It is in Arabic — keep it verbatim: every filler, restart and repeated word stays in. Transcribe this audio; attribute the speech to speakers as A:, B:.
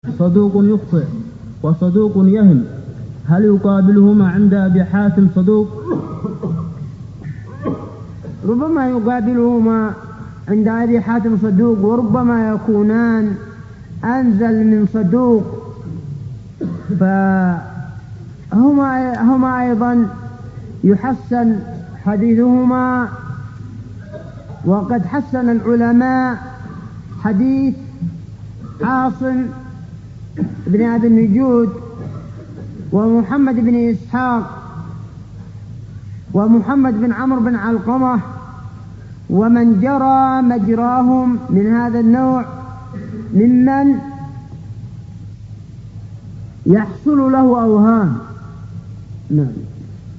A: صدوق يخطئ وصدوق يهم، هل يقابلهما عند أبي حاتم صدوق؟
B: ربما يقابلهما عند أبي حاتم صدوق، وربما يكونان أنزل من صدوق، فهما هما أيضا يحسن حديثهما. وقد حسن العلماء حديث عاصم بن أبي النجود ومحمد بن إسحاق ومحمد بن عمرو بن علقمة ومن جرى مجراهم من هذا النوع ممن يحصل له أوهام. نعم.